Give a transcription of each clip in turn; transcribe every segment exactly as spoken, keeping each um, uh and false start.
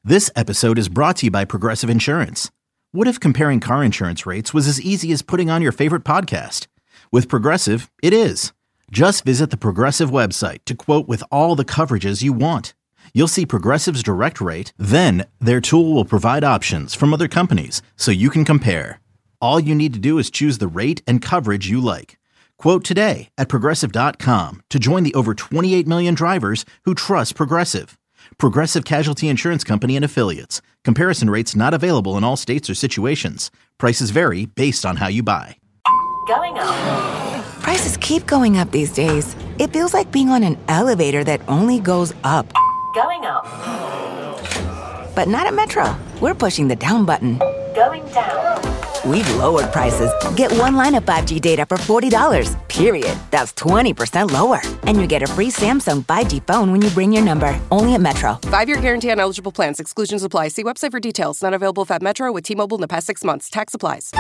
This episode is brought to you by Progressive Insurance. What if comparing car insurance rates was as easy as putting on your favorite podcast? With Progressive, it is. Just visit the Progressive website to quote with all the coverages you want. You'll see Progressive's direct rate, then their tool will provide options from other companies so you can compare. All you need to do is choose the rate and coverage you like. Quote today at progressive dot com to join the over twenty-eight million drivers who trust Progressive. Progressive Casualty Insurance Company and Affiliates. Comparison rates not available in all states or situations. Prices vary based on how you buy. Going up. Prices keep going up these days. It feels like being on an elevator that only goes up. Going up. But not at Metro. We're pushing the down button. Going down. We've lowered prices. Get one line of five G data for forty dollars, period. That's twenty percent lower. And you get a free Samsung five G phone when you bring your number. Only at Metro. Five-year guarantee on eligible plans. Exclusions apply. See website for details. Not available at Metro with T-Mobile in the past six months. Tax applies.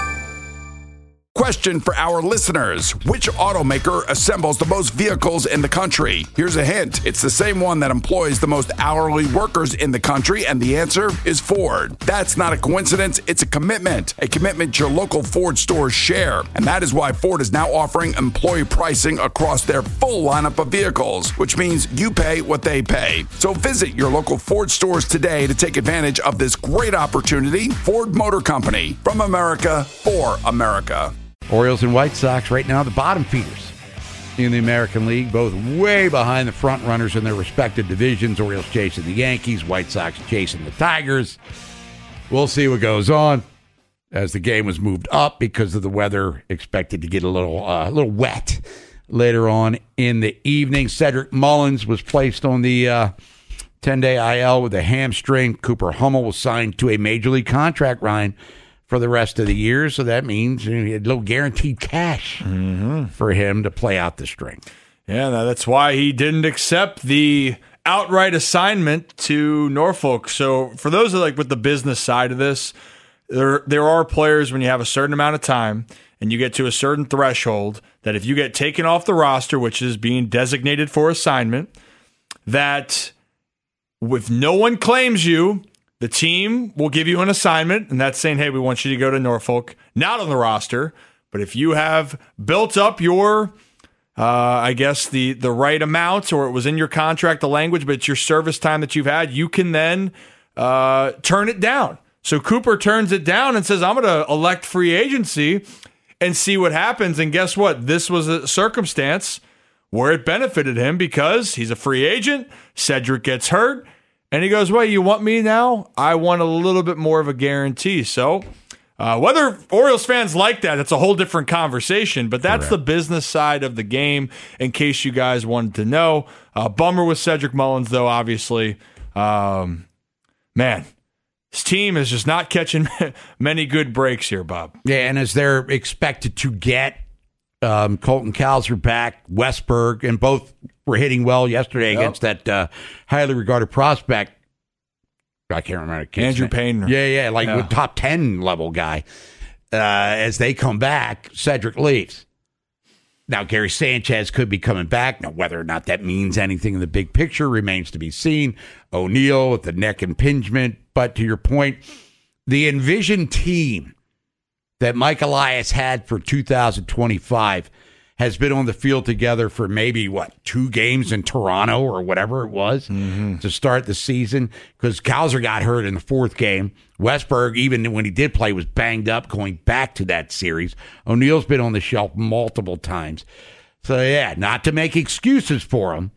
Question for our listeners. Which automaker assembles the most vehicles in the country? Here's a hint. It's the same one that employs the most hourly workers in the country, and the answer is Ford. That's not a coincidence. It's a commitment. A commitment your local Ford stores share. And that is why Ford is now offering employee pricing across their full lineup of vehicles, which means you pay what they pay. So visit your local Ford stores today to take advantage of this great opportunity. Ford Motor Company. From America, for America. Orioles and White Sox right now the bottom feeders in the American League, both way behind the front runners in their respective divisions. Orioles chasing the Yankees, White Sox chasing the Tigers. We'll see what goes on as the game was moved up because of the weather, expected to get a little uh, a little wet later on in the evening. Cedric Mullins was placed on the uh, ten-day I L with a hamstring. Cooper Hummel was signed to a major league contract, Ryan, for the rest of the year, so that means you know, he had a little guaranteed cash mm-hmm. for him to play out the string. Yeah, that's why he didn't accept the outright assignment to Norfolk. So for those that like with the business side of this, there there are players when you have a certain amount of time and you get to a certain threshold that if you get taken off the roster, which is being designated for assignment, that if no one claims you, the team will give you an assignment, and that's saying, hey, we want you to go to Norfolk, not on the roster. But if you have built up your, uh, I guess, the, the right amount, or it was in your contract, the language, but it's your service time that you've had, you can then uh, turn it down. So Cooper turns it down and says, I'm going to elect free agency and see what happens. And guess what? This was a circumstance where it benefited him because he's a free agent. Cedric gets hurt. And he goes, well, you want me now? I want a little bit more of a guarantee. So uh, whether Orioles fans like that, it's a whole different conversation. But that's Correct. The business side of the game, in case you guys wanted to know. Uh, bummer with Cedric Mullins, though, obviously. Um, man, his team is just not catching many good breaks here, Bob. Yeah, and as they're expected to get um, Colton Cowser back, Westberg, and both were hitting well yesterday yep. against that uh, highly regarded prospect. I can't remember. Andrew Payne. Yeah, yeah, like yeah. top ten level guy. Uh, as they come back, Cedric leaves. Now, Gary Sanchez could be coming back. Now, whether or not that means anything in the big picture remains to be seen. O'Neill with the neck impingement. But to your point, the envisioned team that Mike Elias had for two thousand twenty-five has been on the field together for maybe, what, two games in Toronto or whatever it was mm-hmm. to start the season, because Cowser got hurt in the fourth game. Westberg, even when he did play, was banged up going back to that series. O'Neill's been on the shelf multiple times. So, yeah, not to make excuses for him,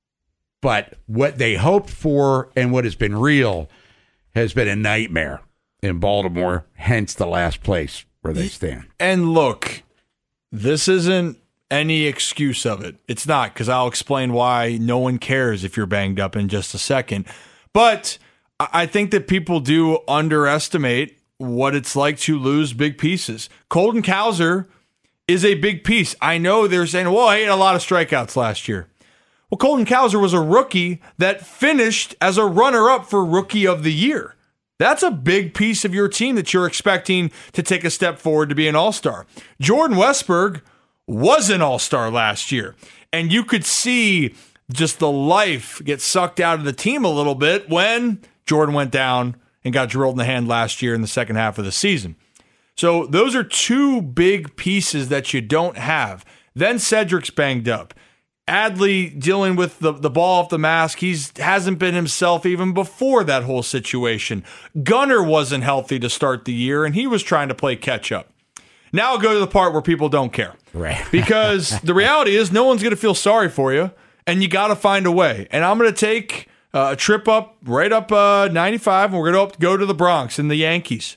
but what they hoped for and what has been real has been a nightmare in Baltimore, hence the last place where they stand. And look, this isn't any excuse of it. It's not, because I'll explain why no one cares if you're banged up in just a second. But I think that people do underestimate what it's like to lose big pieces. Colton Cowser is a big piece. I know they're saying, well, he had a lot of strikeouts last year. Well, Colton Cowser was a rookie that finished as a runner-up for Rookie of the Year. That's a big piece of your team that you're expecting to take a step forward to be an all-star. Jordan Westberg was an all-star last year, and you could see just the life get sucked out of the team a little bit when Jordan went down and got drilled in the hand last year in the second half of the season. So those are two big pieces that you don't have. Then Cedric's banged up. Adley dealing with the, the ball off the mask. He hasn't been himself even before that whole situation. Gunnar wasn't healthy to start the year, and he was trying to play catch-up. Now I'll go to the part where people don't care. Right. Because the reality is no one's going to feel sorry for you, and you got to find a way. And I'm going to take uh, a trip up, right up uh, ninety-five, and we're going to go to the Bronx and the Yankees.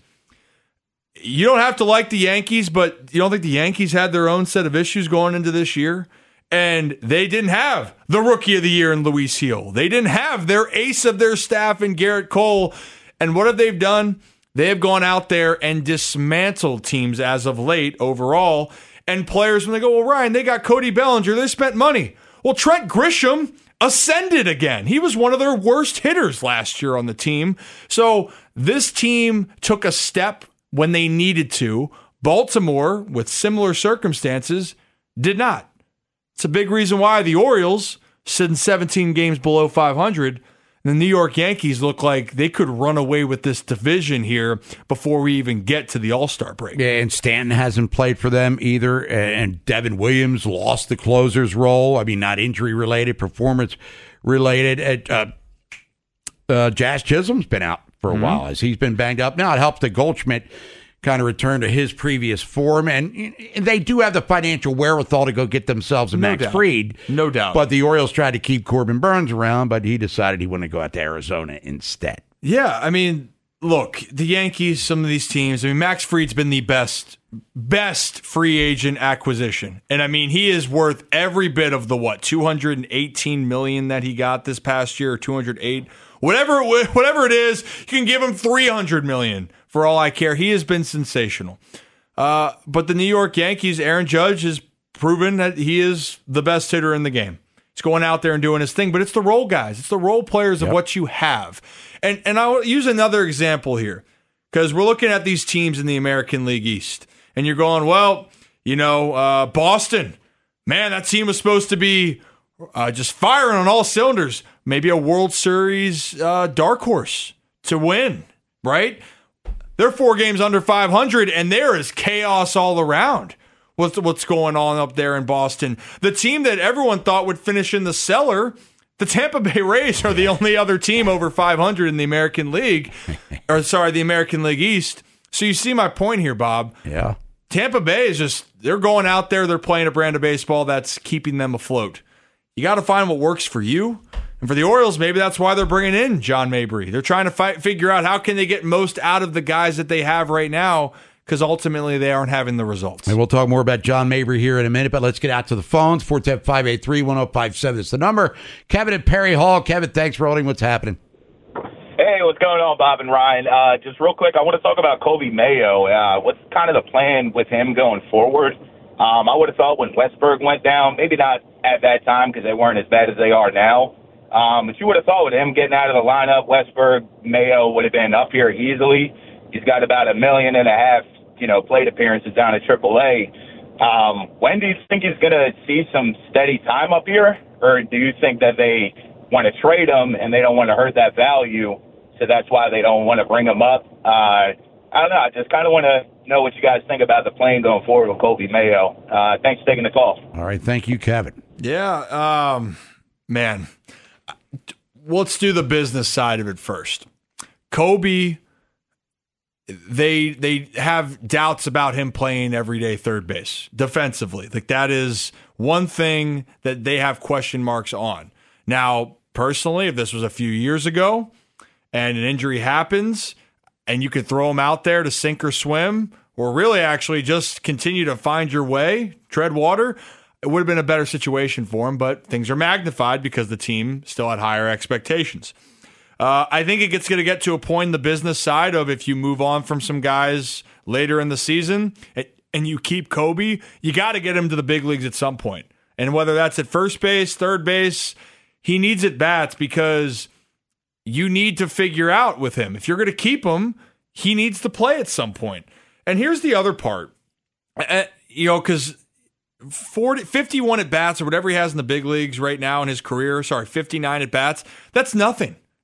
You don't have to like the Yankees, but you don't think the Yankees had their own set of issues going into this year? And they didn't have the rookie of the year in Luis Gil. They didn't have their ace of their staff in Garrett Cole. And what have they done? They have gone out there and dismantled teams as of late overall. And players, when they go, well, Ryan, they got Cody Bellinger. They spent money. Well, Trent Grisham ascended again. He was one of their worst hitters last year on the team. So this team took a step when they needed to. Baltimore, with similar circumstances, did not. It's a big reason why the Orioles, sitting seventeen games below five hundred, and the New York Yankees look like they could run away with this division here before we even get to the All-Star break. Yeah, and Stanton hasn't played for them either, and Devin Williams lost the closer's role. I mean, not injury-related, performance-related. Uh, uh, Jazz Chisholm's been out for a mm-hmm. while as he's been banged up. Now it helps that Goldschmidt kind of return to his previous form, and they do have the financial wherewithal to go get themselves a no Max doubt. Fried. No doubt. But the Orioles tried to keep Corbin Burns around, but he decided he wanted to go out to Arizona instead. Yeah, I mean, look, the Yankees, some of these teams, I mean, Max Fried's been the best, best free agent acquisition. And I mean, he is worth every bit of the, what, two hundred eighteen million dollars that he got this past year, or two hundred eight. Whatever, whatever it is, you can give him three hundred million dollars. For all I care, he has been sensational. Uh, but the New York Yankees, Aaron Judge has proven that he is the best hitter in the game. He's going out there and doing his thing, but it's the role guys. It's the role players of yep. what you have. And and I'll use another example here, because we're looking at these teams in the American League East, and you're going, well, you know, uh, Boston, man, that team was supposed to be uh, just firing on all cylinders. Maybe a World Series uh, dark horse to win, right? They're four games under five hundred, and there is chaos all around. What's, what's going on up there in Boston? The team that everyone thought would finish in the cellar, the Tampa Bay Rays, are the only other team over five hundred in the American League, or sorry, the American League East. So you see my point here, Bob. Yeah. Tampa Bay is just, they're going out there, they're playing a brand of baseball that's keeping them afloat. You got to find what works for you. And for the Orioles, maybe that's why they're bringing in John Mabry. They're trying to fight, figure out how can they get most out of the guys that they have right now, because ultimately they aren't having the results. And we'll talk more about John Mabry here in a minute, but let's get out to the phones. four one zero, five eight three, one zero five seven is the number. Kevin at Perry Hall. Kevin, thanks for holding. What's happening? Hey, what's going on, Bob and Ryan? Uh, just real quick, I want to talk about Kobe Mayo. Uh, what's kind of the plan with him going forward? Um, I would have thought when Westberg went down, maybe not at that time because they weren't as bad as they are now, Um, but you would have thought with him getting out of the lineup, Westberg, Mayo would have been up here easily. He's got about a million and a half, you know, plate appearances down at triple A. Um, when do you think he's going to see some steady time up here? Or do you think that they want to trade him and they don't want to hurt that value, so that's why they don't want to bring him up? Uh, I don't know. I just kind of want to know what you guys think about the plan going forward with Kobe Mayo. Uh, thanks for taking the call. All right. Thank you, Kevin. Yeah, um, man. Let's do the business side of it first. Kobe, they they have doubts about him playing everyday third base defensively. Like that is one thing that they have question marks on. Now, personally, if this was a few years ago and an injury happens and you could throw him out there to sink or swim, or really actually just continue to find your way, tread water, it would have been a better situation for him, but things are magnified because the team still had higher expectations. Uh, I think it gets going to get to a point in the business side of if you move on from some guys later in the season and, and you keep Kobe, you got to get him to the big leagues at some point. And whether that's at first base, third base, he needs at bats because you need to figure out with him. If you're going to keep him, he needs to play at some point. And here's the other part, uh, you know, because forty, fifty-one at bats or whatever he has in the big leagues right now in his career, sorry, fifty-nine at bats, that's nothing.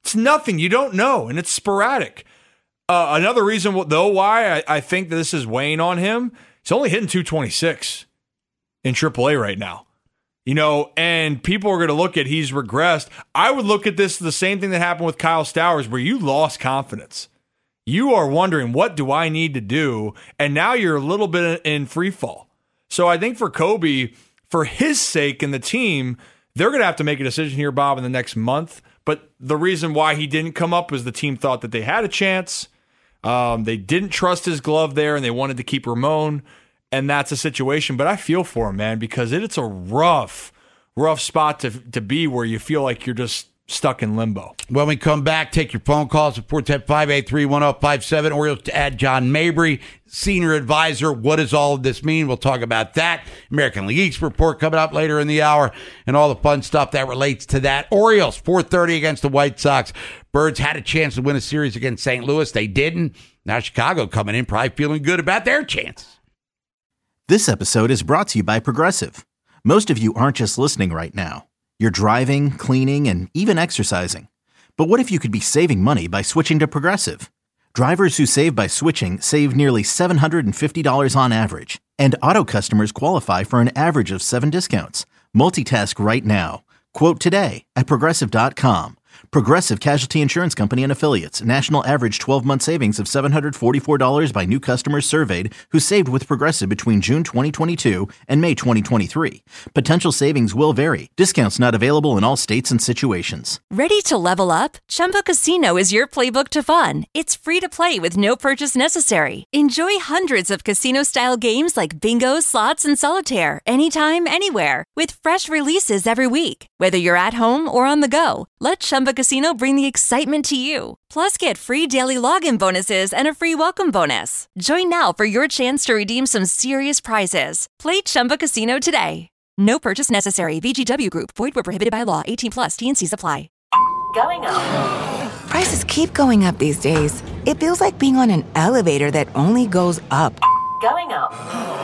It's nothing. You don't know, and it's sporadic. Uh, another reason, though, why I, I think that this is weighing on him, he's only hitting two twenty-six in triple A right now. You know, and people are going to look at he's regressed. I would look at this the same thing that happened with Kyle Stowers, where you lost confidence. You are wondering, what do I need to do? And now you're a little bit in free fall. So I think for Kobe, for his sake and the team, they're going to have to make a decision here, Bob, in the next month. But the reason why he didn't come up was the team thought that they had a chance. Um, they didn't trust his glove there, and they wanted to keep Ramon. And that's a situation. But I feel for him, man, because it, it's a rough, rough spot to to be where you feel like you're just stuck in limbo. When we come back, take your phone calls at four one zero, five eight three, one zero five seven. Orioles to add John Mabry, senior advisor. What does all of this mean? We'll talk about that. American League East report coming up later in the hour and all the fun stuff that relates to that. Orioles, four thirty against the White Sox. Birds had a chance to win a series against Saint Louis. They didn't. Now Chicago coming in probably feeling good about their chances. This episode is brought to you by Progressive. Most of you aren't just listening right now. You're driving, cleaning, and even exercising. But what if you could be saving money by switching to Progressive? Drivers who save by switching save nearly seven hundred fifty dollars on average. And auto customers qualify for an average of seven discounts. Multitask right now. Quote today at Progressive dot com. Progressive Casualty Insurance Company and Affiliates. National average twelve-month savings of seven hundred forty-four dollars by new customers surveyed who saved with Progressive between June twenty twenty-two and May twenty twenty-three. Potential savings will vary. Discounts not available in all states and situations. Ready to level up? Chumba Casino is your playbook to fun. It's free to play with no purchase necessary. Enjoy hundreds of casino-style games like bingo, slots, and solitaire anytime, anywhere with fresh releases every week. Whether you're at home or on the go, let Chumba Casino bring the excitement to you. Plus, get free daily login bonuses and a free welcome bonus. Join now for your chance to redeem some serious prizes. Play Chumba Casino today. No purchase necessary. V G W Group. Void where prohibited by law. eighteen plus. T and C's apply. Going up. Prices keep going up these days. It feels like being on an elevator that only goes up. Going up.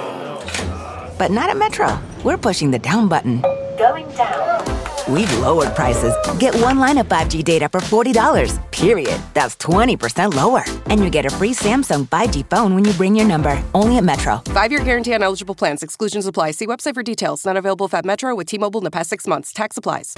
But not at Metro. We're pushing the down button. Going down. We've lowered prices. Get one line of five G data for forty dollars, period. That's twenty percent lower. And you get a free Samsung five G phone when you bring your number. Only at Metro. Five-year guarantee on eligible plans. Exclusions apply. See website for details. Not available if at Metro with T-Mobile in the past six months. Tax applies.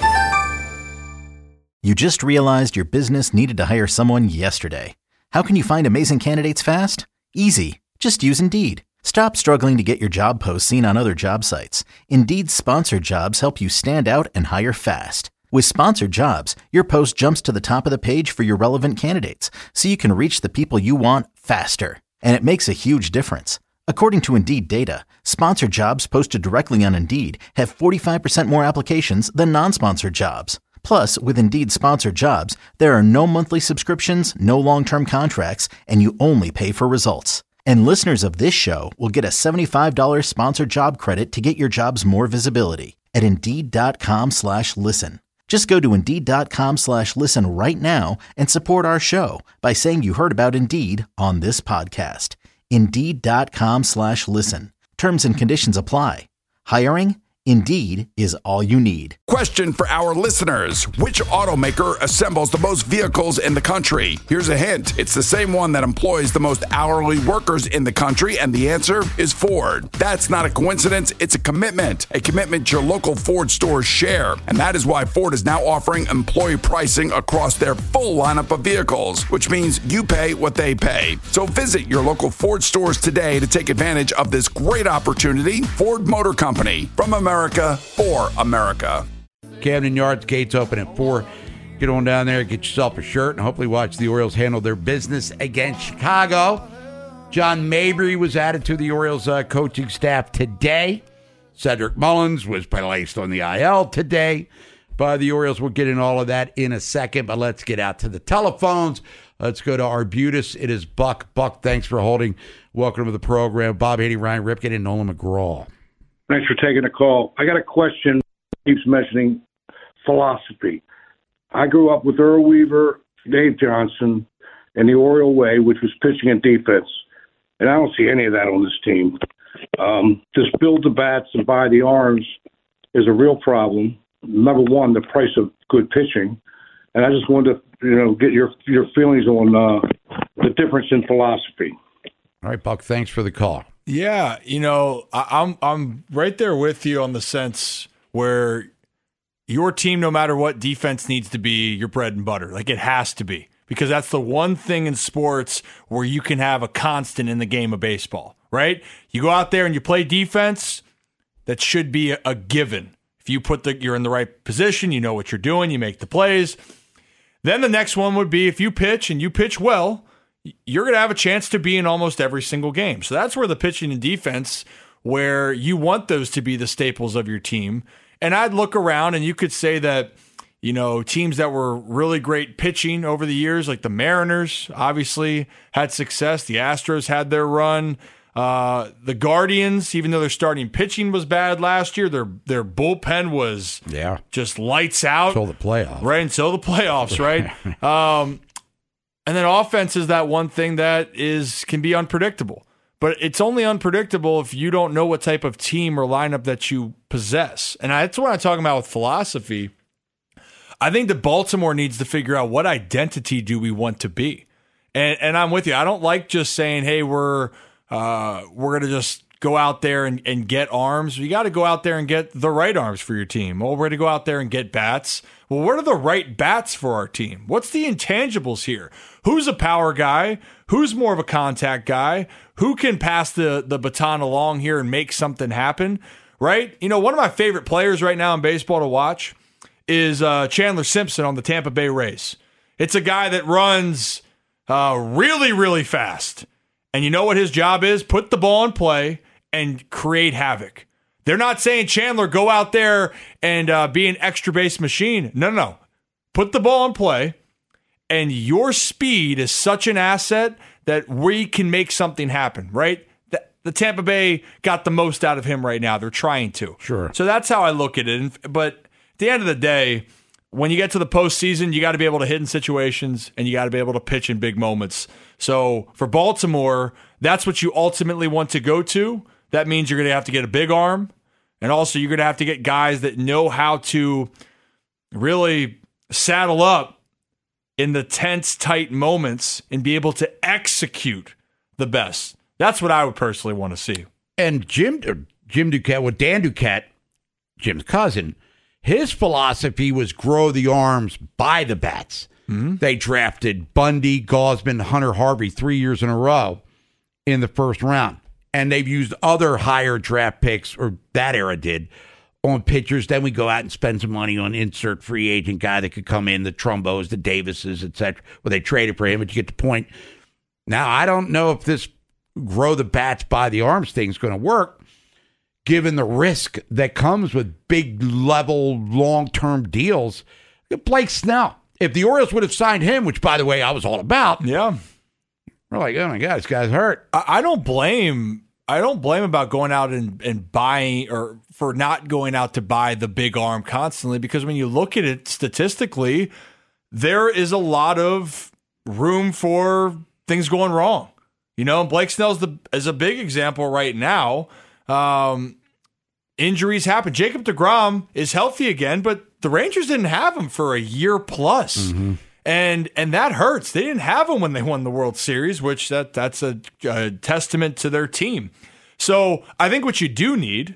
You just realized your business needed to hire someone yesterday. How can you find amazing candidates fast? Easy. Just use Indeed. Stop struggling to get your job posts seen on other job sites. Indeed's sponsored jobs help you stand out and hire fast. With sponsored jobs, your post jumps to the top of the page for your relevant candidates, so you can reach the people you want faster. And it makes a huge difference. According to Indeed data, sponsored jobs posted directly on Indeed have forty-five percent more applications than non-sponsored jobs. Plus, with Indeed sponsored jobs, there are no monthly subscriptions, no long-term contracts, and you only pay for results. And listeners of this show will get a seventy-five dollars sponsored job credit to get your jobs more visibility at Indeed.com slash listen. Just go to Indeed.com slash listen right now and support our show by saying you heard about Indeed on this podcast. Indeed.com slash listen. Terms and conditions apply. Hiring? Indeed is all you need. Question for our listeners. Which automaker assembles the most vehicles in the country? Here's a hint. It's the same one that employs the most hourly workers in the country, and the answer is Ford. That's not a coincidence. It's a commitment. A commitment your local Ford stores share. And that is why Ford is now offering employee pricing across their full lineup of vehicles, which means you pay what they pay. So visit your local Ford stores today to take advantage of this great opportunity. Ford Motor Company, from America for America. Camden Yards, gates open at four. Get on down there, get yourself a shirt, and hopefully watch the Orioles handle their business against Chicago. John Mabry was added to the Orioles uh, coaching staff today. Cedric Mullins was placed on the I L today by the Orioles. We'll get in all of that in a second, but let's get out to the telephones. Let's go to Arbutus. It is Buck. Buck, thanks for holding. Welcome to the program. Bob Haney, Ryan Ripken, and Nolan McGraw. Thanks for taking the call. I got a question. Keeps mentioning philosophy. I grew up with Earl Weaver, Dave Johnson, and the Oriole way, which was pitching and defense. And I don't see any of that on this team. Um, just build the bats and buy the arms is a real problem. Number one, the price of good pitching. and I just wanted to, you know, get your your feelings on uh, the difference in philosophy. All right, Buck, thanks for the call. Yeah, you know, I, I'm I'm right there with you on the sense where your team, no matter what defense needs to be, your bread and butter. Like, it has to be. Because that's the one thing in sports where you can have a constant in the game of baseball, right? You go out there and you play defense, that should be a, a given. If you put the you're in the right position, you know what you're doing, you make the plays. Then the next one would be if you pitch and you pitch well, you're going to have a chance to be in almost every single game. So that's where the pitching and defense, where you want those to be the staples of your team. And I'd look around and you could say that, you know, teams that were really great pitching over the years, like the Mariners, obviously had success. The Astros had their run. Uh, the Guardians, even though their starting pitching was bad last year, their their bullpen was yeah just lights out. Until the playoffs. Right, until the playoffs, right? um, and then offense is that one thing that is can be unpredictable. But it's only unpredictable if you don't know what type of team or lineup that you possess. And that's what I'm talking about with philosophy. I think that Baltimore needs to figure out what identity do we want to be. And and I'm with you. I don't like just saying, hey, we're uh, we're going to just go out there and, and get arms. You got to go out there and get the right arms for your team. Well, we're going to go out there and get bats. Well, what are the right bats for our team? What's the intangibles here? Who's a power guy? Who's more of a contact guy? Who can pass the, the baton along here and make something happen, right? You know, one of my favorite players right now in baseball to watch is uh, Chandler Simpson on the Tampa Bay Rays. It's a guy that runs uh, really, really fast. And you know what his job is? Put the ball in play and create havoc. They're not saying, Chandler, go out there and uh, be an extra base machine. No, no, no. Put the ball in play, and your speed is such an asset that we can make something happen, right? The, the Tampa Bay got the most out of him right now. They're trying to. Sure. So that's how I look at it. But at the end of the day, when you get to the postseason, you got to be able to hit in situations, and you got to be able to pitch in big moments. So for Baltimore, that's what you ultimately want to go to. That means you're going to have to get a big arm, and also you're going to have to get guys that know how to really saddle up in the tense, tight moments and be able to execute the best. That's what I would personally want to see. And Jim Jim Duquette, well, Dan Duquette, Jim's cousin, his philosophy was grow the arms by the bats. Mm-hmm. They drafted Bundy, Gausman, Hunter Harvey three years in a row in the first round. And they've used other higher draft picks, or that era did, on pitchers. Then we go out and spend some money on insert free agent guy that could come in, the Trumbos, the Davises, et cetera. Well, they traded for him, but you get the point. Now, I don't know if this grow the bats by the arms thing is going to work, given the risk that comes with big level, long-term deals. Look at Blake Snell. If the Orioles would have signed him, which, by the way, I was all about. Yeah. We're like, oh my God, this guy's hurt. I, I don't blame I don't blame about going out and, and buying, or for not going out to buy the big arm constantly, because when you look at it statistically, there is a lot of room for things going wrong. You know, Blake Snell's the is a big example right now. Um, injuries happen. Jacob deGrom is healthy again, but the Rangers didn't have him for a year plus. Mm-hmm. And and that hurts. They didn't have him when they won the World Series, which that that's a, a testament to their team. So I think what you do need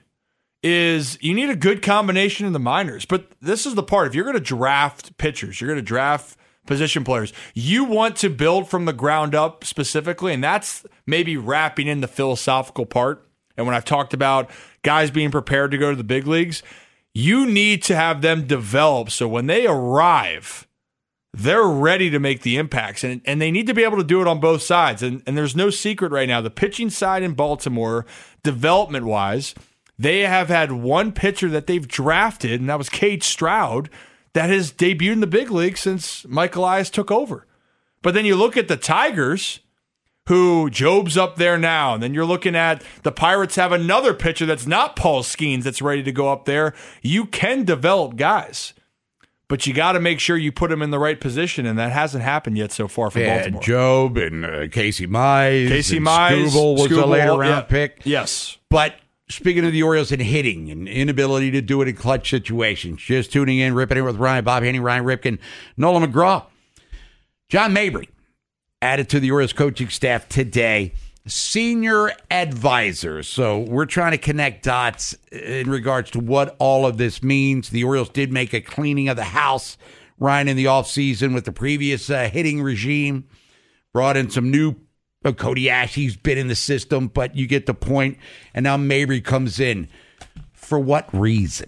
is you need a good combination in the minors. But this is the part. If you're going to draft pitchers, you're going to draft position players, you want to build from the ground up specifically. And that's maybe wrapping in the philosophical part. And when I've talked about guys being prepared to go to the big leagues, you need to have them develop so when they arrive, they're ready to make the impacts, and, and they need to be able to do it on both sides. And, and there's no secret right now. The pitching side in Baltimore, development-wise, they have had one pitcher that they've drafted, and that was Cade Stroud, that has debuted in the big league since Mike Elias took over. But then you look at the Tigers, who Job's up there now, and then you're looking at the Pirates have another pitcher that's not Paul Skeens that's ready to go up there. You can develop guys, but you got to make sure you put them in the right position, and that hasn't happened yet so far for yeah, Baltimore. Job and uh, Casey Mize. Casey and Mize. Skubal was Skubal, a later round yeah. pick. Yes. But speaking of the Orioles and hitting and inability to do it in clutch situations, just tuning in, ripping it with Ryan, Bob Haney, Ryan Ripken, Nolan McGraw. John Mabry added to the Orioles coaching staff today, senior advisor. So we're trying to connect dots in regards to what all of this means. The Orioles did make a cleaning of the house, Ryan, in the offseason with the previous uh, hitting regime. Brought in some new uh, Cody Ashley's been in the system, but you get the point. And now Mabry comes in. For what reason?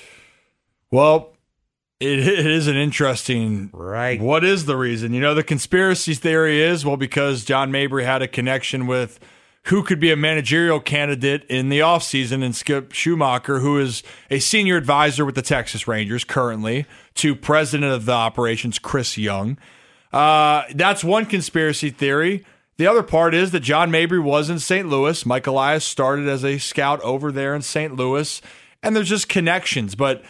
Well, it, it is an interesting... Right. What is the reason? You know, the conspiracy theory is, well, because John Mabry had a connection with who could be a managerial candidate in the offseason, and Skip Schumacher, who is a senior advisor with the Texas Rangers currently, to president of the operations, Chris Young. Uh, that's one conspiracy theory. The other part is that John Mabry was in Saint Louis. Mike Elias started as a scout over there in Saint Louis, and there's just connections. But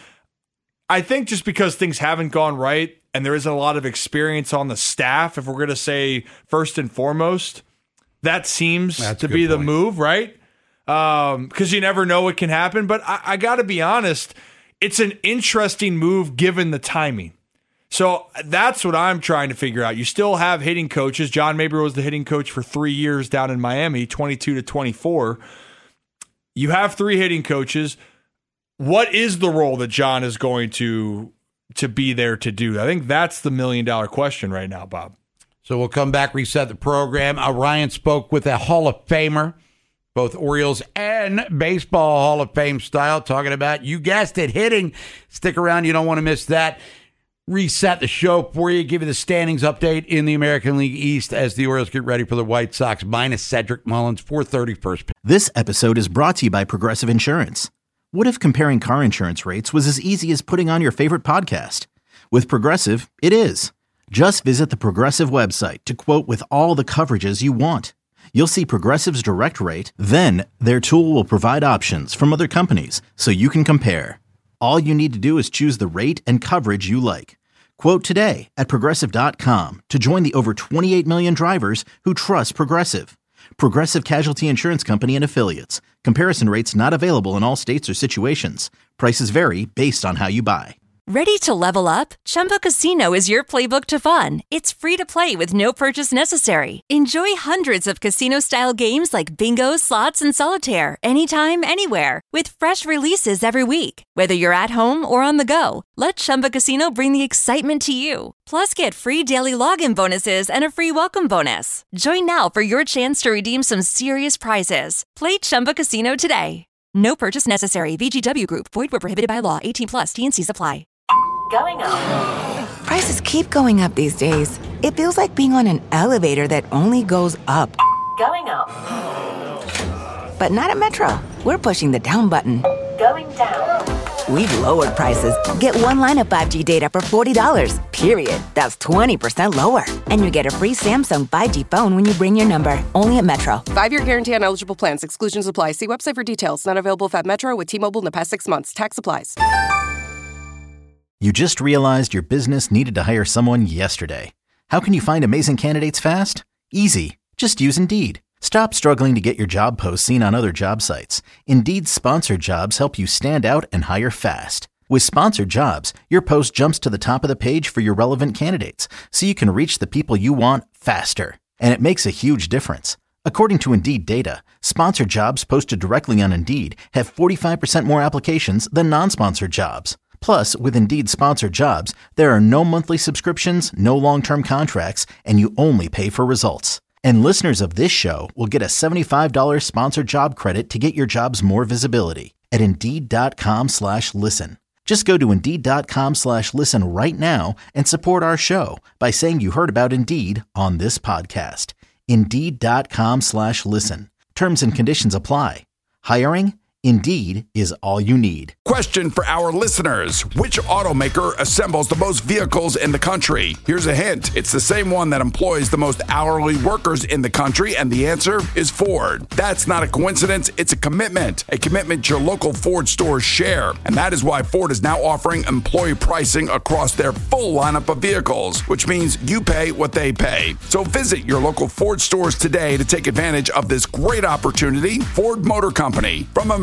I think just because things haven't gone right and there isn't a lot of experience on the staff, if we're going to say first and foremost, that seems That's to be point. the move, right? Because um, you never know what can happen. But I, I got to be honest, it's an interesting move given the timing. So that's what I'm trying to figure out. You still have hitting coaches. John Mabry was the hitting coach for three years down in Miami, twenty-two to twenty-four. You have three hitting coaches. What is the role that John is going to to be there to do? I think that's the million dollar question right now, Bob. So we'll come back, reset the program. Uh, Ryan spoke with a Hall of Famer, both Orioles and baseball Hall of Fame style, talking about, you guessed it, hitting. Stick around. You don't want to miss that. Reset the show for you, give you the standings update in the American League East as the Orioles get ready for the White Sox minus Cedric Mullins, four thirty first pitch. This episode is brought to you by Progressive Insurance. What if comparing car insurance rates was as easy as putting on your favorite podcast? With Progressive, it is. Just visit the Progressive website to quote with all the coverages you want. You'll see Progressive's direct rate, then their tool will provide options from other companies so you can compare. All you need to do is choose the rate and coverage you like. Quote today at Progressive dot com to join the over twenty-eight million drivers who trust Progressive. Progressive Casualty Insurance Company and Affiliates. Comparison rates not available in all states or situations. Prices vary based on how you buy. Ready to level up? Chumba Casino is your playbook to fun. It's free to play with no purchase necessary. Enjoy hundreds of casino-style games like bingo, slots, and solitaire anytime, anywhere with fresh releases every week. Whether you're at home or on the go, let Chumba Casino bring the excitement to you. Plus, get free daily login bonuses and a free welcome bonus. Join now for your chance to redeem some serious prizes. Play Chumba Casino today. No purchase necessary. V G W Group. Void where prohibited by law. eighteen plus. T and C's apply. Going up. Prices keep going up these days. It feels like being on an elevator that only goes up. Going up. But not at Metro. We're pushing the down button. Going down. We've lowered prices. Get one line of five G data for forty dollars, period. That's twenty percent lower. And you get a free Samsung five G phone when you bring your number. Only at Metro. Five-year guarantee on eligible plans. Exclusions apply. See website for details. Not available if at Metro with T-Mobile in the past six months. Tax applies. You just realized your business needed to hire someone yesterday. How can you find amazing candidates fast? Easy. Just use Indeed. Stop struggling to get your job posts seen on other job sites. Indeed's sponsored jobs help you stand out and hire fast. With sponsored jobs, your post jumps to the top of the page for your relevant candidates, so you can reach the people you want faster. And it makes a huge difference. According to Indeed data, sponsored jobs posted directly on Indeed have forty-five percent more applications than non-sponsored jobs. Plus, with Indeed sponsored jobs, there are no monthly subscriptions, no long-term contracts, and you only pay for results. And listeners of this show will get a seventy-five dollars sponsored job credit to get your jobs more visibility at Indeed.com slash listen. Just go to Indeed.com slash listen right now and support our show by saying you heard about Indeed on this podcast. Indeed.com slash listen. Terms and conditions apply. Hiring? Indeed is all you need. Question for our listeners. Which automaker assembles the most vehicles in the country? Here's a hint. It's the same one that employs the most hourly workers in the country, and the answer is Ford. That's not a coincidence. It's a commitment. A commitment your local Ford stores share. And that is why Ford is now offering employee pricing across their full lineup of vehicles, which means you pay what they pay. So visit your local Ford stores today to take advantage of this great opportunity. Ford Motor Company. From America.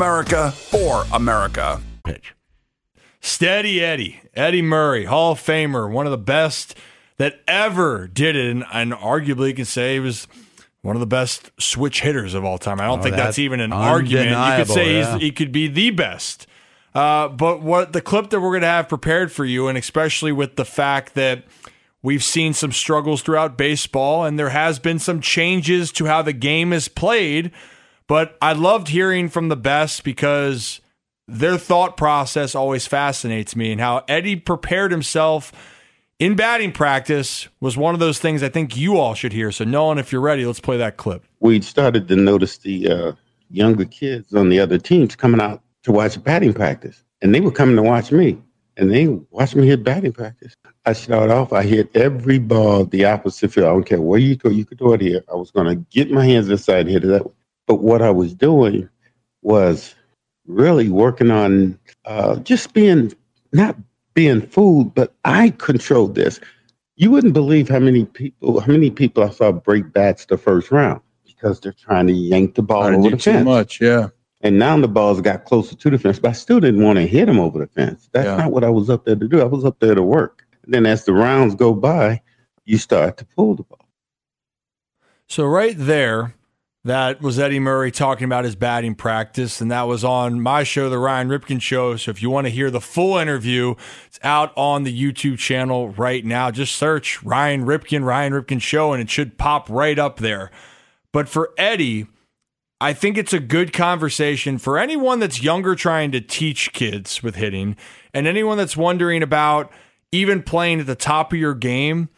America for America. Pitch. Steady Eddie, Eddie Murray, Hall of Famer, one of the best that ever did it, and, and arguably you can say he was one of the best switch hitters of all time. I don't Oh, think that's, that's even an argument. You could undeniable, say yeah. he's, he could be the best. Uh, but what the clip that we're going to have prepared for you, and especially with the fact that we've seen some struggles throughout baseball, and there has been some changes to how the game is played, but I loved hearing from the best because their thought process always fascinates me, and how Eddie prepared himself in batting practice was one of those things I think you all should hear. So, Nolan, if you're ready, let's play that clip. We started to notice the uh, younger kids on the other teams coming out to watch batting practice, and they were coming to watch me, and they watched me hit batting practice. I started off, I hit every ball the opposite field. I don't care where you go, you could do it here. I was going to get my hands inside and hit it that way. But what I was doing was really working on uh, just being, not being fooled, but I controlled this. You wouldn't believe how many people, how many people I saw break bats the first round because they're trying to yank the ball over the too fence. much, yeah. And now the balls got closer to the fence, but I still didn't want to hit them over the fence. That's Yeah. not what I was up there to do. I was up there to work. And then as the rounds go by, you start to pull the ball. So right there, that was Eddie Murray talking about his batting practice, and that was on my show, The Ryan Ripken Show. So if you want to hear the full interview, it's out on the YouTube channel right now. Just search Ryan Ripken, Ryan Ripken Show, and it should pop right up there. But for Eddie, I think it's a good conversation for anyone that's younger trying to teach kids with hitting, and anyone that's wondering about even playing at the top of your game.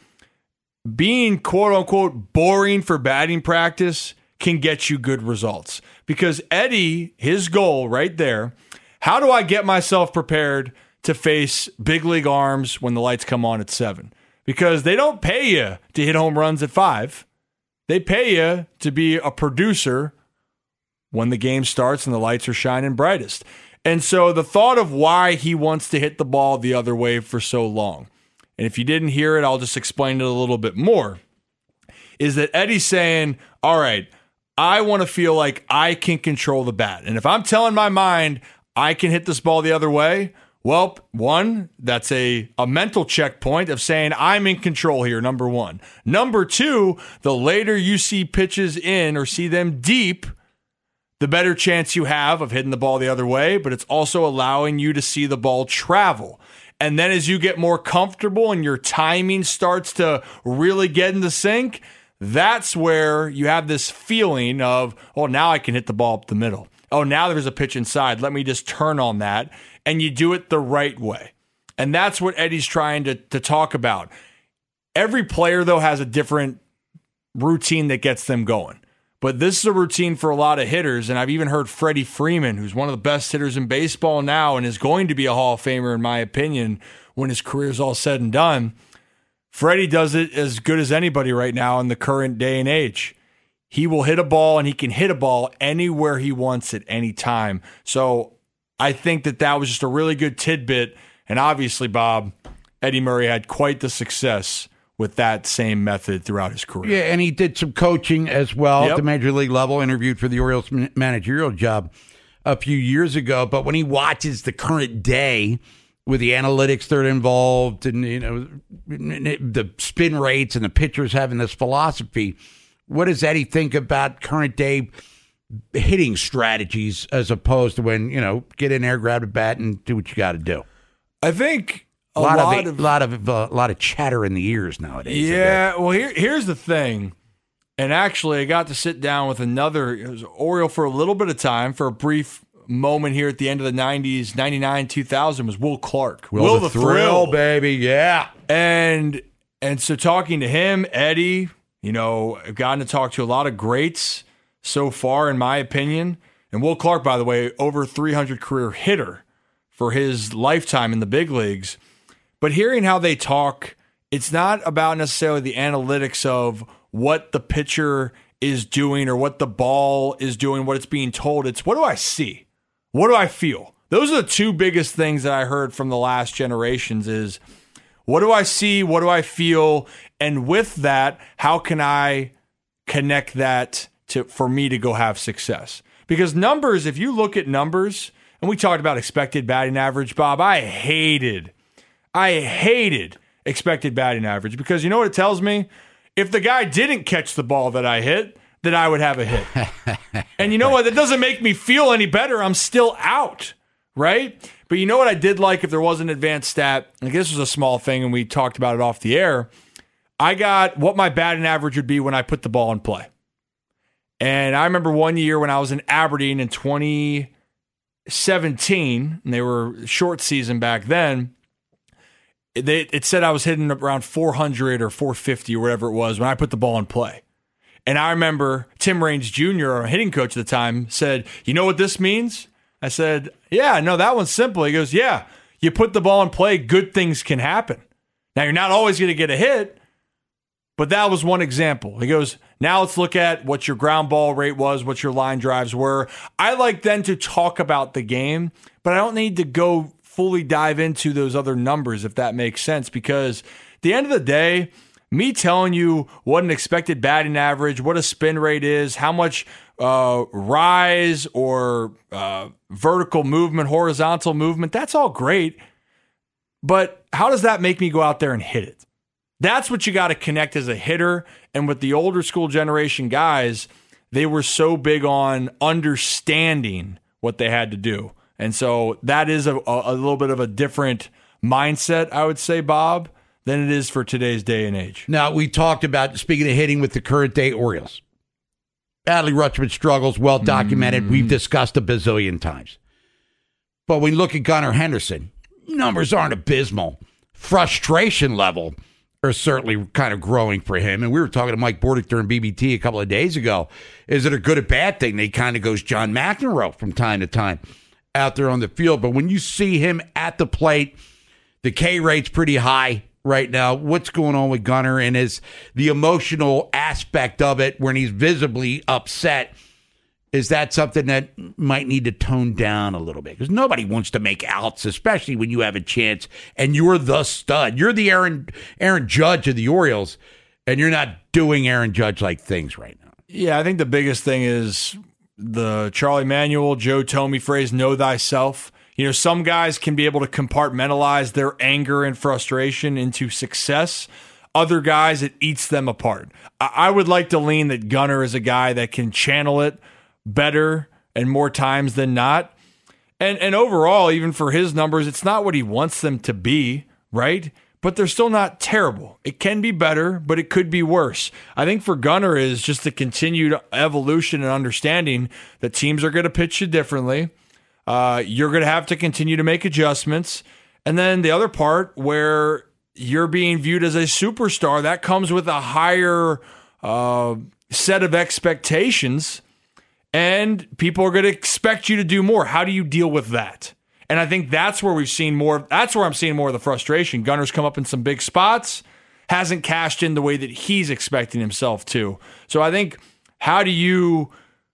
Being quote-unquote boring for batting practice can get you good results. Because Eddie, his goal right there, how do I get myself prepared to face big league arms when the lights come on at seven? Because they don't pay you to hit home runs at five. They pay you to be a producer when the game starts and the lights are shining brightest. And so the thought of why he wants to hit the ball the other way for so long, and if you didn't hear it, I'll just explain it a little bit more, is that Eddie's saying, all right, I want to feel like I can control the bat. And if I'm telling my mind I can hit this ball the other way, well, one, that's a, a mental checkpoint of saying I'm in control here, number one. Number two, the later you see pitches in or see them deep, the better chance you have of hitting the ball the other way, but it's also allowing you to see the ball travel. And then as you get more comfortable and your timing starts to really get into sync, that's where you have this feeling of, oh, now I can hit the ball up the middle. Oh, now there's a pitch inside. Let me just turn on that. And you do it the right way. And that's what Eddie's trying to, to talk about. Every player, though, has a different routine that gets them going. But this is a routine for a lot of hitters, and I've even heard Freddie Freeman, who's one of the best hitters in baseball now and is going to be a Hall of Famer, in my opinion, when his career is all said and done. Freddie does it as good as anybody right now in the current day and age. He will hit a ball, and he can hit a ball anywhere he wants at any time. So I think that that was just a really good tidbit, and obviously, Bob, Eddie Murray had quite the success with that same method throughout his career. Yeah, and he did some coaching as well Yep. at the major league level, interviewed for the Orioles managerial job a few years ago. But when he watches the current day with the analytics that are involved and, you know, the spin rates and the pitchers having this philosophy, what does Eddie think about current day hitting strategies as opposed to when, you know, get in there, grab a bat, and do what you got to do? I think a A lot, lot of, of a lot of uh, a lot of chatter in the ears nowadays. Yeah, well, here here's the thing. And actually, I got to sit down with another it was Oriole for a little bit of time, for a brief moment here at the end of the nineties, ninety-nine, two thousand, was Will Clark. Will, Will the, the, thrill, Thrill. baby, yeah. And and so talking to him, Eddie, you know, I've gotten to talk to a lot of greats so far, in my opinion. And Will Clark, by the way, over three hundred career hitter for his lifetime in the big leagues. But hearing how they talk, it's not about necessarily the analytics of what the pitcher is doing or what the ball is doing, what it's being told. It's what do I see? What do I feel? Those are the two biggest things that I heard from the last generations is what do I see? What do I feel? And with that, how can I connect that to for me to go have success? Because numbers, if you look at numbers, and we talked about expected batting average, Bob, I hated, I hated expected batting average because you know what it tells me? If the guy didn't catch the ball that I hit, then I would have a hit. And you know what? That doesn't make me feel any better. I'm still out, right? But you know what I did like if there was an advanced stat? Like this was a small thing, and we talked about it off the air. I got what my batting average would be when I put the ball in play. And I remember one year when I was in Aberdeen in twenty seventeen, and they were short season back then, they, it said I was hitting around four hundred or four fifty or whatever it was when I put the ball in play. And I remember Tim Raines Junior, our hitting coach at the time, said, you know what this means? I said, yeah, no, that one's simple. He goes, yeah, you put the ball in play, good things can happen. Now, you're not always going to get a hit, but that was one example. He goes, now let's look at what your ground ball rate was, what your line drives were. I like then to talk about the game, but I don't need to go fully dive into those other numbers, if that makes sense, because at the end of the day, me telling you what an expected batting average, what a spin rate is, how much uh, rise or uh, vertical movement, horizontal movement, that's all great. But how does that make me go out there and hit it? That's what you got to connect as a hitter. And with the older school generation guys, they were so big on understanding what they had to do. And so that is a, a little bit of a different mindset, I would say, Bob, than it is for today's day and age. Now, we talked about, speaking of hitting with the current day Orioles, Adley Rutschman struggles, well documented. Mm. We've discussed a bazillion times. But when you look at Gunnar Henderson, numbers aren't abysmal. Frustration level are certainly kind of growing for him. And we were talking to Mike Bordick during B B T a couple of days ago. Is it a good or bad thing? He kind of goes John McEnroe from time to time out there on the field. But when you see him at the plate, the K rate's pretty high right now. What's going on with Gunnar, and is the emotional aspect of it when he's visibly upset, is that something that might need to tone down a little bit? Because nobody wants to make outs, especially when you have a chance and you're the stud. You're the Aaron Aaron Judge of the Orioles, and you're not doing Aaron Judge-like things right now. Yeah, I think the biggest thing is the Charlie Manuel, Joe Thome phrase, know thyself. You know, some guys can be able to compartmentalize their anger and frustration into success. Other guys, it eats them apart. I would like to lean that Gunnar is a guy that can channel it better and more times than not. And and overall, even for his numbers, it's not what he wants them to be, right? But they're still not terrible. It can be better, but it could be worse. I think for Gunnar is just the continued evolution and understanding that teams are going to pitch you differently. Uh, you're going to have to continue to make adjustments. And then the other part where you're being viewed as a superstar, that comes with a higher uh, set of expectations, and people are going to expect you to do more. How do you deal with that? And I think that's where we've seen more. That's where I'm seeing more of the frustration. Gunnar's come up in some big spots, hasn't cashed in the way that he's expecting himself to. So I think, how do you...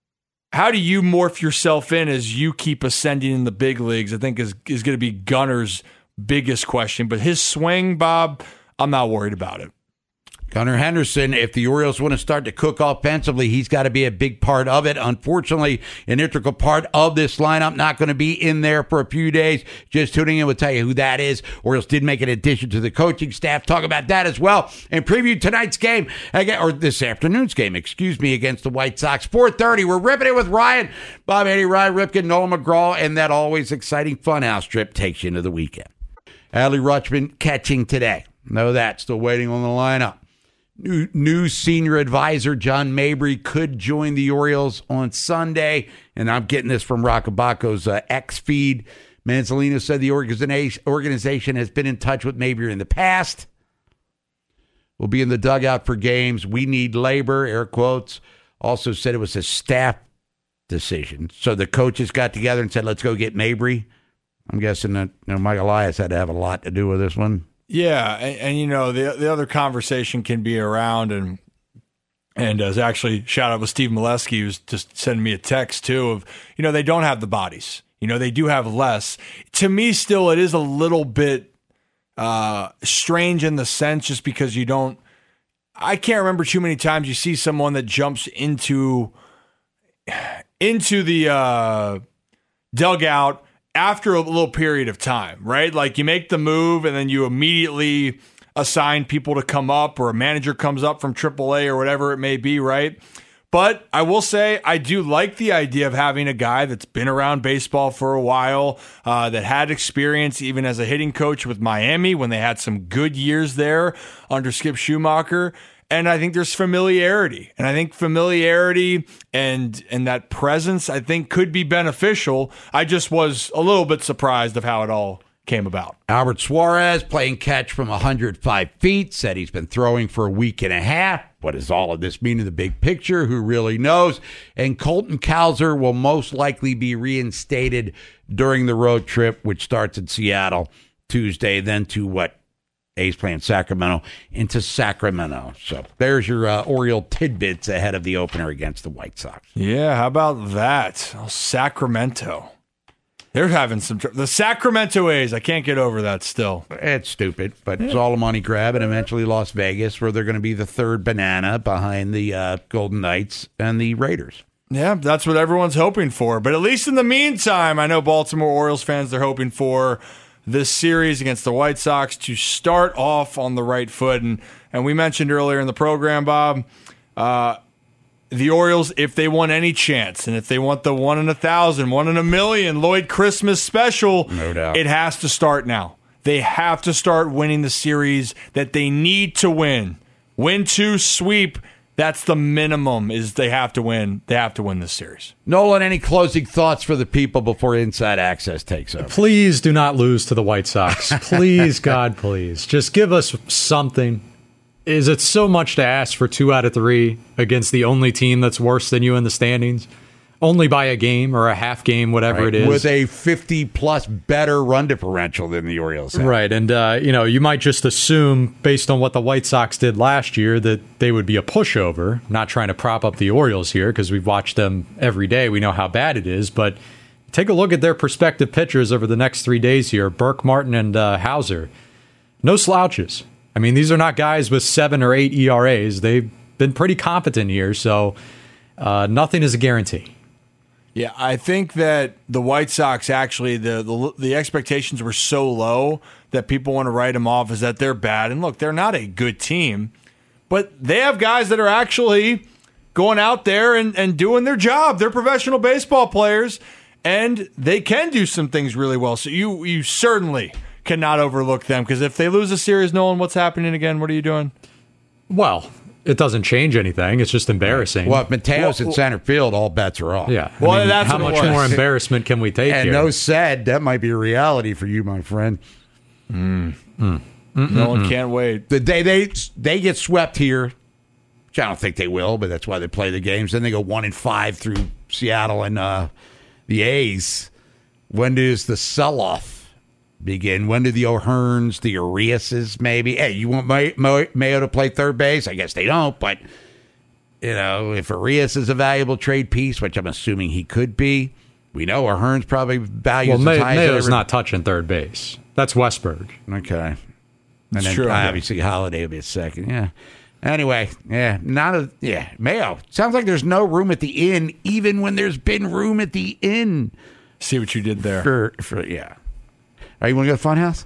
How do you morph yourself in as you keep ascending in the big leagues? I think is is going to be Gunnar's biggest question. But his swing, Bob, I'm not worried about it. Gunnar Henderson, if the Orioles want to start to cook offensively, he's got to be a big part of it. Unfortunately, an integral part of this lineup, not going to be in there for a few days. Just tuning in will tell you who that is. Orioles did make an addition to the coaching staff. Talk about that as well. And preview tonight's game, or this afternoon's game, excuse me, against the White Sox. four thirty, we're ripping it with Ryan, Bob, Eddie, Ryan Ripken, Nolan McGraw, and that always exciting funhouse trip takes you into the weekend. Adley Rutschman catching today. Know that. Still waiting on the lineup. New, new senior advisor John Mabry could join the Orioles on Sunday, and I'm getting this from Rockabaco's uh, X feed. Manzolino said the organization, organization has been in touch with Mabry in the past. We'll be in the dugout for games. We need labor, air quotes. Also said it was a staff decision. So the coaches got together and said, let's go get Mabry. I'm guessing that you know, Mike Elias had to have a lot to do with this one. Yeah, and, and you know, the the other conversation can be around, and and as actually, shout out with Steve Molesky, who's just sending me a text too of, you know, they don't have the bodies. You know, they do have less. To me, still, it is a little bit uh, strange in the sense just because you don't, I can't remember too many times you see someone that jumps into into the uh, dugout after a little period of time, right? Like you make the move and then you immediately assign people to come up, or a manager comes up from triple A or whatever it may be, right? But I will say I do like the idea of having a guy that's been around baseball for a while, uh, that had experience even as a hitting coach with Miami when they had some good years there under Skip Schumacher. And I think there's familiarity. And I think familiarity and and that presence, I think, could be beneficial. I just was a little bit surprised of how it all came about. Albert Suarez, playing catch from one hundred five feet, said he's been throwing for a week and a half. What does all of this mean in the big picture? Who really knows? And Colton Cowser will most likely be reinstated during the road trip, which starts in Seattle Tuesday, then to what? A's playing Sacramento, into Sacramento. So there's your uh, Oriole tidbits ahead of the opener against the White Sox. Yeah, how about that? Oh, Sacramento. They're having some tr- the Sacramento A's. I can't get over that still. It's stupid, but yeah. It's all a money grab, and eventually Las Vegas, where they're going to be the third banana behind the uh, Golden Knights and the Raiders. Yeah, that's what everyone's hoping for. But at least in the meantime, I know Baltimore Orioles fans, they're hoping for this series against the White Sox to start off on the right foot. And, and we mentioned earlier in the program, Bob, uh, the Orioles, if they want any chance, and if they want the one in a thousand, one in a million, Lloyd Christmas special, no doubt, it has to start now. They have to start winning the series that they need to win. Win two, sweep. That's the minimum, is they have to win. They have to win this series. Nolan, any closing thoughts for the people before Inside Access takes over? Please do not lose to the White Sox. Please, God, please. Just give us something. Is it so much to ask for two out of three against the only team that's worse than you in the standings? Only by a game or a half game, whatever right. it is. With a fifty-plus better run differential than the Orioles have. Right, and uh, you know, you might just assume, based on what the White Sox did last year, that they would be a pushover. Not trying to prop up the Orioles here, because we've watched them every day. We know how bad it is, but take a look at their prospective pitchers over the next three days here. Burke, Martin, and uh, Hauser. No slouches. I mean, these are not guys with seven or eight E R As. They've been pretty competent here, so uh, nothing is a guarantee. Yeah, I think that the White Sox actually, the, the the expectations were so low that people want to write them off as that they're bad. And look, they're not a good team, but they have guys that are actually going out there and, and doing their job. They're professional baseball players, and they can do some things really well. So you you certainly cannot overlook them, because if they lose a series, Nolan, what's happening again? What are you doing? Well, it doesn't change anything. It's just embarrassing. Well, if Mateo's well, in center field, all bets are off. Yeah. Well, I mean, that's how much more embarrassment can we take and here? And no said, that might be a reality for you, my friend. Mm. Mm. No one can't wait. The day they they get swept here, which I don't think they will, but that's why they play the games. Then they go one and five through Seattle and uh, the A's. When does the sell-off begin? When do the O'Hearns, the Ariases, maybe? Hey, you want May- May- Mayo to play third base? I guess they don't, but, you know, if Arias is a valuable trade piece, which I'm assuming he could be, we know O'Hearns probably values well, as May- high Mayo's as ever. not touching third base. That's Westberg. Okay. And That's then true. obviously Holiday will be a second. Yeah. Anyway, yeah, not a yeah. Mayo. Sounds like there's no room at the inn, even when there's been room at the inn. See what you did there. For, for yeah. Are you want to go to Funhouse?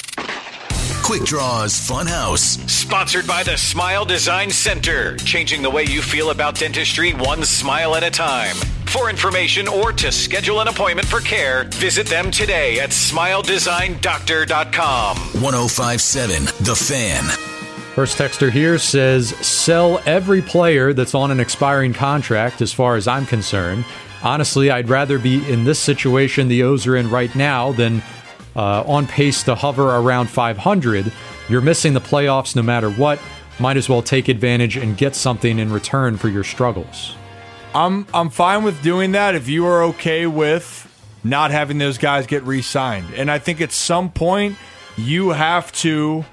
Quick Draws Funhouse. Sponsored by the Smile Design Center. Changing the way you feel about dentistry one smile at a time. For information or to schedule an appointment for care, visit them today at smile design doctor dot com. one oh five point seven The Fan. First texter here says, sell every player that's on an expiring contract as far as I'm concerned. Honestly, I'd rather be in this situation the O's are in right now than uh, on pace to hover around five hundred. You're missing the playoffs no matter what. Might as well take advantage and get something in return for your struggles. I'm I'm fine with doing that if you are okay with not having those guys get re-signed. And I think at some point you have to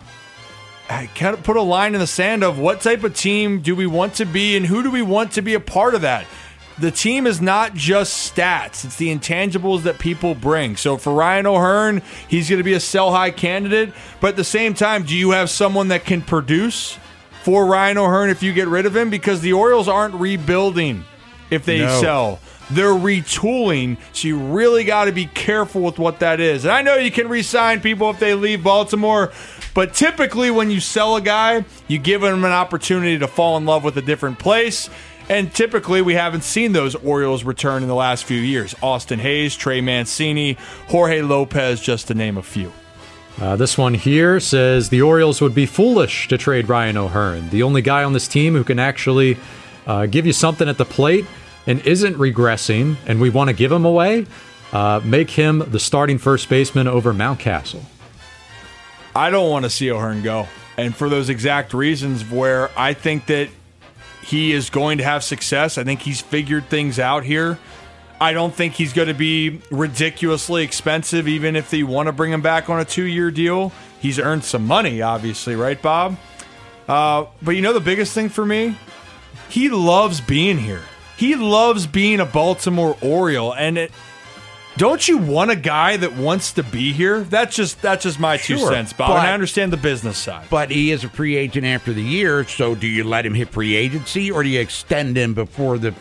kind of put a line in the sand of what type of team do we want to be and who do we want to be a part of that. The team is not just stats. It's the intangibles that people bring. So for Ryan O'Hearn, he's going to be a sell-high candidate. But at the same time, do you have someone that can produce for Ryan O'Hearn if you get rid of him? Because the Orioles aren't rebuilding. if they No. sell. They're retooling, so you really got to be careful with what that is. And I know you can re-sign people if they leave Baltimore, but typically when you sell a guy, you give them an opportunity to fall in love with a different place. And typically we haven't seen those Orioles return in the last few years. Austin Hayes, Trey Mancini, Jorge Lopez, just to name a few. Uh, this one here says the Orioles would be foolish to trade Ryan O'Hearn, the only guy on this team who can actually uh, give you something at the plate and isn't regressing, and we want to give him away. Uh, make him the starting first baseman over Mountcastle. I don't want to see O'Hearn go. And for those exact reasons where I think that he is going to have success. I think he's figured things out here. I don't think he's going to be ridiculously expensive, even if they want to bring him back on a two-year deal. He's earned some money, obviously, right, Bob? Uh, but you know the biggest thing for me? He loves being here. He loves being a Baltimore Oriole, and it, don't you want a guy that wants to be here? That's just that's just my two Sure, cents, Bob. but- And I understand the business side. But he is a free agent after the year, so do you let him hit free agency or do you extend him before the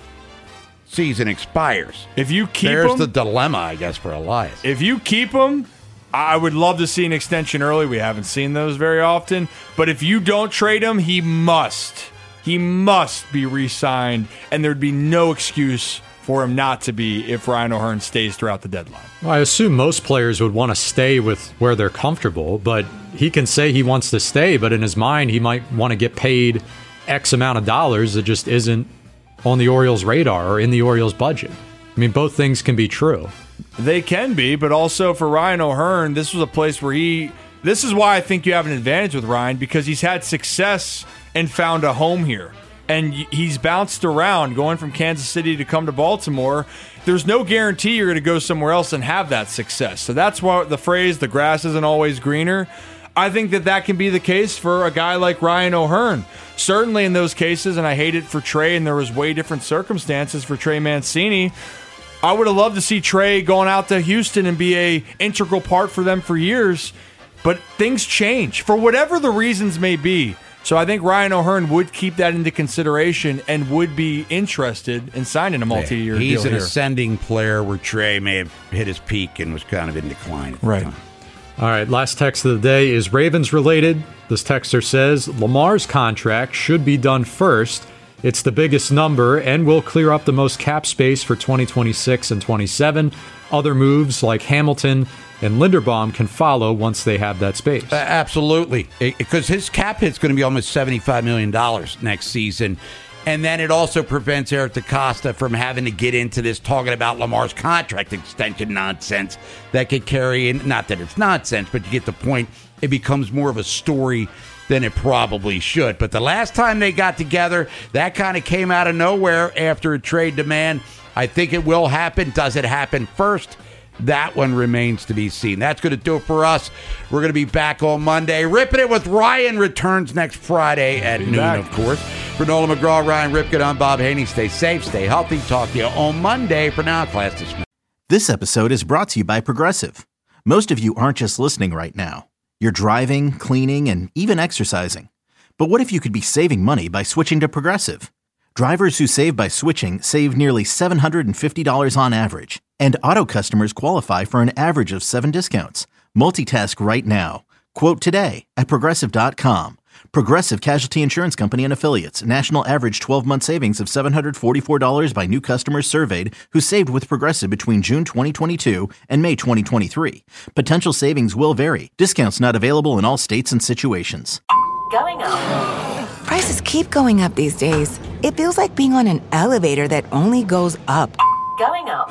season expires? If you keep There's him, the dilemma, I guess, for Elias. If you keep him, I would love to see an extension early. We haven't seen those very often. But if you don't trade him, he must. He must be re-signed, and there'd be no excuse for him not to be if Ryan O'Hearn stays throughout the deadline. Well, I assume most players would want to stay with where they're comfortable, but he can say he wants to stay, but in his mind, he might want to get paid X amount of dollars that just isn't on the Orioles' radar or in the Orioles' budget. I mean, both things can be true. They can be, but also for Ryan O'Hearn, this was a place where he... This is why I think you have an advantage with Ryan, because he's had success and found a home here. And he's bounced around, going from Kansas City to come to Baltimore. There's no guarantee you're going to go somewhere else and have that success. So that's why the phrase, the grass isn't always greener. I think that that can be the case for a guy like Ryan O'Hearn. Certainly in those cases, and I hate it for Trey, and there was way different circumstances for Trey Mancini. I would have loved to see Trey going out to Houston and be a integral part for them for years. But things change for whatever the reasons may be. So I think Ryan O'Hearn would keep that into consideration and would be interested in signing a multi-year yeah, deal He's an here. ascending player where Trey may have hit his peak and was kind of in decline at the Right. time. All right, last text of the day is Ravens related. This texter says Lamar's contract should be done first. It's the biggest number and will clear up the most cap space for twenty twenty-six and twenty-seven. Other moves like Hamilton and Linderbaum can follow once they have that space. Uh, absolutely. Because his cap hit's going to be almost seventy-five million dollars next season. And then it also prevents Eric DaCosta from having to get into this talking about Lamar's contract extension nonsense that could carry in. Not that it's nonsense, but you get the point. It becomes more of a story than it probably should. But the last time they got together, that kind of came out of nowhere after a trade demand. I think it will happen. Does it happen first? That one remains to be seen. That's going to do it for us. We're going to be back on Monday. Ripping It with Ryan returns next Friday at noon, back. of course. For Nolan McGraw, Ryan Ripken, I'm Bob Haney. Stay safe, stay healthy. Talk to you on Monday. For now, class dismissed. This episode is brought to you by Progressive. Most of you aren't just listening right now. You're driving, cleaning, and even exercising. But what if you could be saving money by switching to Progressive? Drivers who save by switching save nearly seven hundred fifty dollars on average. And auto customers qualify for an average of seven discounts. Multitask right now. Quote today at Progressive dot com. Progressive Casualty Insurance Company and Affiliates. National average twelve-month savings of seven hundred forty-four dollars by new customers surveyed who saved with Progressive between June twenty twenty-two and May twenty twenty-three. Potential savings will vary. Discounts not available in all states and situations. Going up. Prices keep going up these days. It feels like being on an elevator that only goes up. Going up.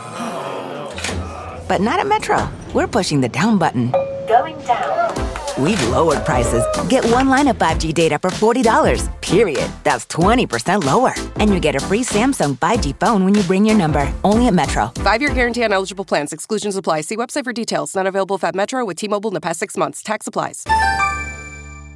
But not at Metro. We're pushing the down button. Going down. We've lowered prices. Get one line of five G data for forty dollars, period. That's twenty percent lower. And you get a free Samsung five G phone when you bring your number. Only at Metro. Five-year guarantee on eligible plans. Exclusions apply. See website for details. Not available if at Metro with T-Mobile in the past six months. Tax applies.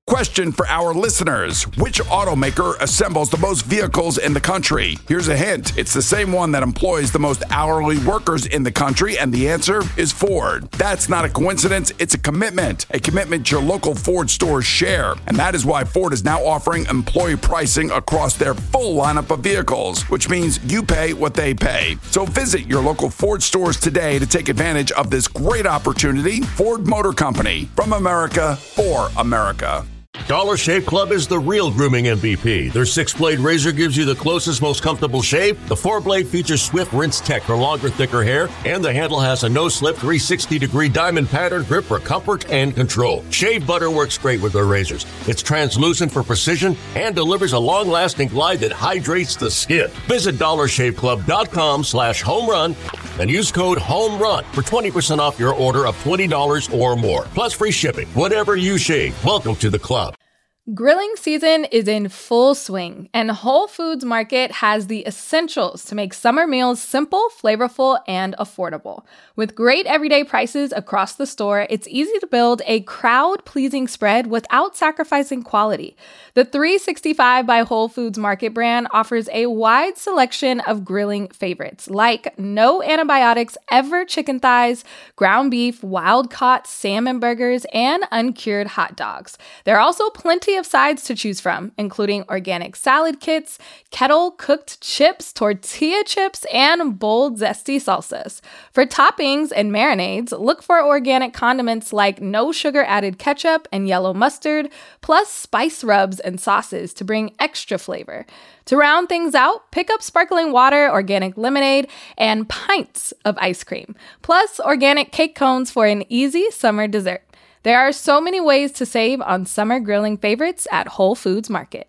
Question for our listeners. Which automaker assembles the most vehicles in the country? Here's a hint. It's the same one that employs the most hourly workers in the country, and the answer is Ford. That's not a coincidence. It's a commitment. A commitment your local Ford stores share. And that is why Ford is now offering employee pricing across their full lineup of vehicles, which means you pay what they pay. So visit your local Ford stores today to take advantage of this great opportunity. Ford Motor Company, from America, for America. Dollar Shave Club is the real grooming M V P. Their six-blade razor gives you the closest, most comfortable shave. The four-blade features swift rinse tech for longer, thicker hair, and the handle has a no-slip three hundred sixty degree diamond pattern grip for comfort and control. Shave butter works great with their razors. It's translucent for precision and delivers a long-lasting glide that hydrates the skin. Visit dollar shave club dot com slash home run and use code HOMERUN for twenty percent off your order of twenty dollars or more, plus free shipping. Whatever you shave, welcome to the club. Grilling season is in full swing, and Whole Foods Market has the essentials to make summer meals simple, flavorful, and affordable. With great everyday prices across the store, it's easy to build a crowd-pleasing spread without sacrificing quality. The three sixty-five by Whole Foods Market brand offers a wide selection of grilling favorites, like no antibiotics ever chicken thighs, ground beef, wild-caught salmon burgers, and uncured hot dogs. There are also plenty of sides to choose from, including organic salad kits, kettle-cooked chips, tortilla chips, and bold, zesty salsas. For toppings and marinades, look for organic condiments like no sugar-added ketchup and yellow mustard, plus spice rubs and sauces to bring extra flavor. To round things out, pick up sparkling water, organic lemonade, and pints of ice cream, plus organic cake cones for an easy summer dessert. There are so many ways to save on summer grilling favorites at Whole Foods Market.